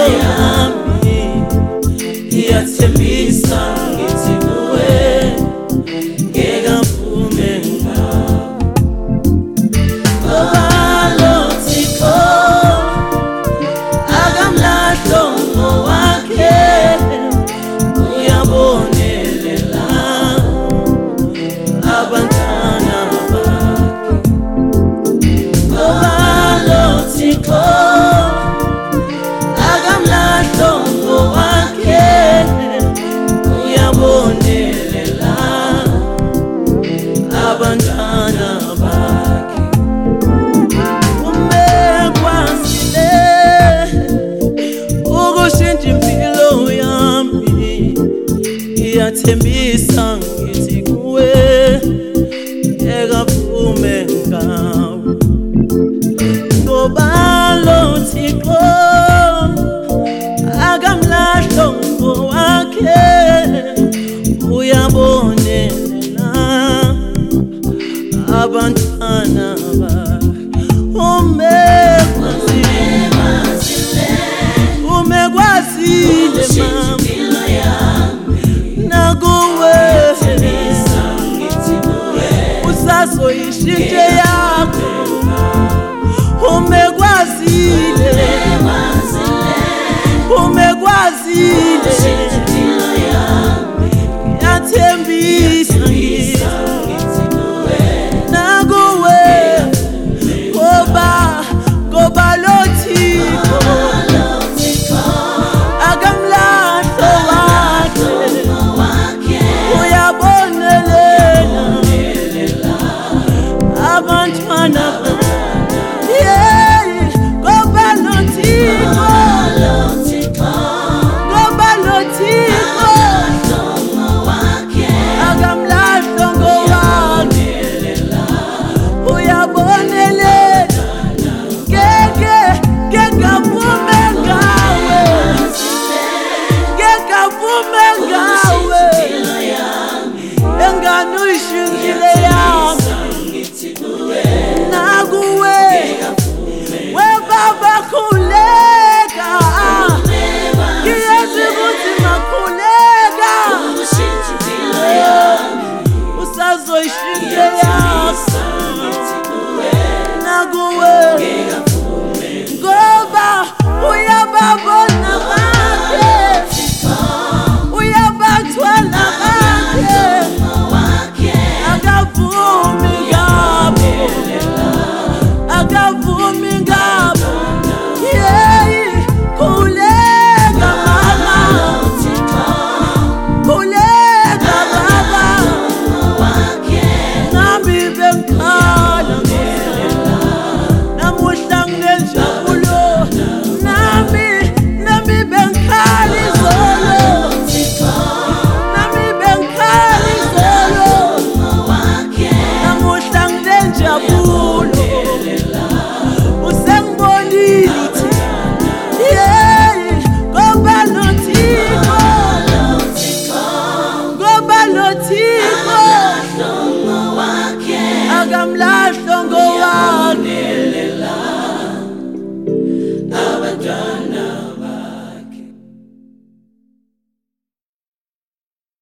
yami iyathembisa ngithi kuwe ngeke avume ngoba lo Thixo akamlahlo ngowakhe uyabonelela abantwana bakhe ngoba lo Thixo akamlahlo ngowakhe uyabonelela abantwana bakhe umekwazile ukushintsha impilo yami iyathembisa ngithi kuwe ngeke avume ngawe ngoba lo Thixo akamlahlo ngowakhe uyabonelela abantwana bakhe umekwazile nakuwe usazoyishintshe yakho umekwazile yathembisa nakuwe ngoba lo Thixo akamlahlo wakhe uyabonelela abantwana ngoba lo Thixo akamlahlo ngowakhe uyabonelela ngeke avume ngawe engane uyishintshile yami nakuwe webaba khuleka ngiyazi ukuthi makhuleka usazoyishintshe yakho nakuwe ngoba uyababona bakhe uyabathwala bakhe akavumi ngabo khuleka mama khuleka baba nami bengikhala namuhla nginenjabulo nami bengikhala izolo namuhla nginenjabulo usengibonile ngoba lo Thixo akamlahlo ngowakhe abantwana